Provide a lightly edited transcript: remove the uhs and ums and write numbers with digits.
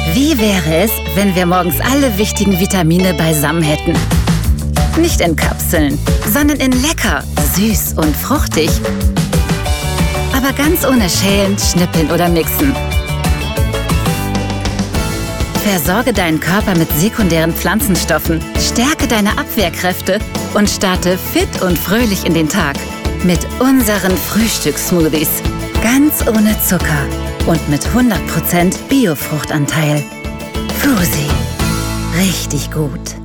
Wie wäre es, wenn wir morgens alle wichtigen Vitamine beisammen hätten? Nicht in Kapseln, sondern in lecker, süß und fruchtig. Aber ganz ohne Schälen, Schnippeln oder Mixen. Versorge deinen Körper mit sekundären Pflanzenstoffen, stärke deine Abwehrkräfte und starte fit und fröhlich in den Tag. Mit unseren Frühstückssmoothies. Ganz ohne Zucker und mit 100% Biofruchtanteil. Frusi. Richtig gut.